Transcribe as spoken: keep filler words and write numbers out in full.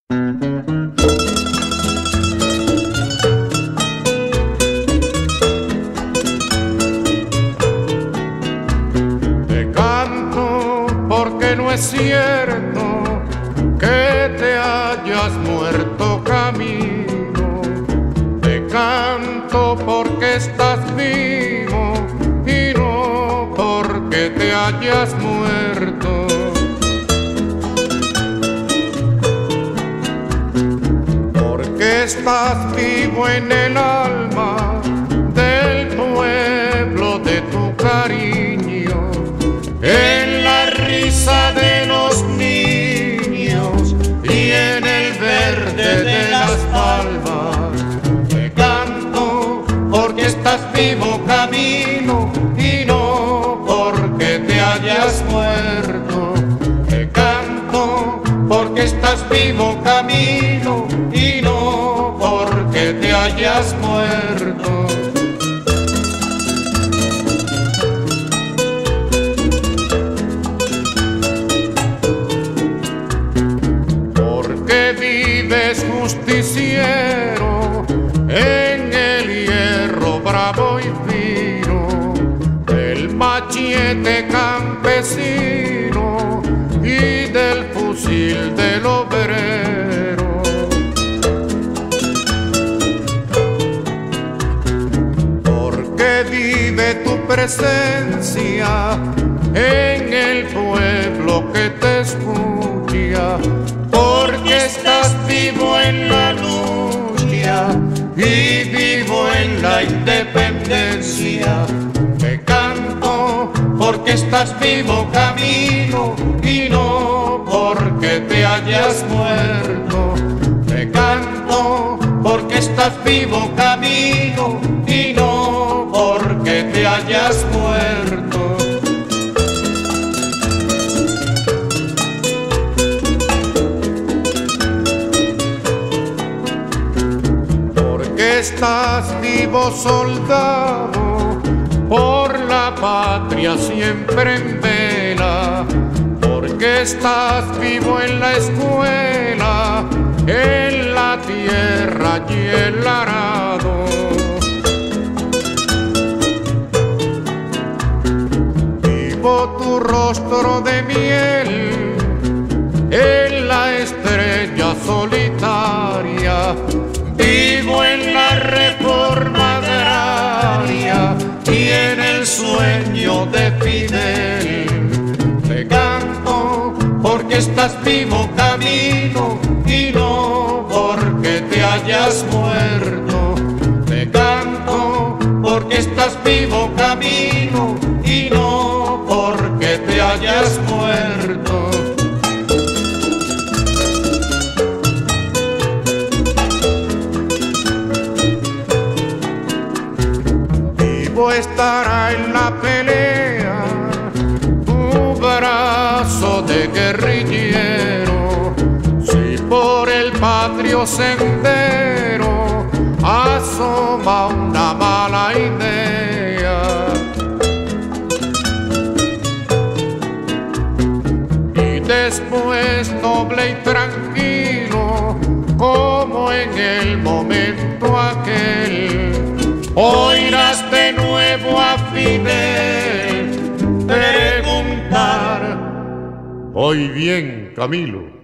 Te canto porque no es cierto que te hayas muerto camino. Te canto porque estás vivo y no porque te hayas muerto. Porque estás vivo en el alma del pueblo de tu cariño, en la risa de los niños y en el verde de las palmas. Te canto porque estás vivo camino y no porque te hayas muerto. Te canto porque estás vivo camino y no porque te hayas muerto. Porque vives justiciero en el hierro bravo y fino del machete campesino y del fusil del obrero. Porque vive tu presencia en el pueblo que te escucha, porque estás vivo en la lucha y vivo en la independencia. Te canto porque estás vivo camino y no porque te hayas muerto. Te canto porque estás vivo camino y no porque te hayas muerto. Porque estás vivo soldado por la patria siempre en vela, porque estás vivo en la escuela, en la tierra y el arado. Vivo tu rostro de miel en la estrella solitaria, vivo en la reforma agraria y en el sueño de Fidel. Te canto porque estás vivo camino y no porque te hayas muerto. Te canto porque estás vivo camino y no porque te hayas muerto. Vivo estará en la pelea tu brazo de guerrillero, si por el patrio sendero asoma una mala idea. Y después noble y tranquilo, como en el momento aquel, oirás de nuevo a Fidel preguntar: ¿voy bien, Camilo?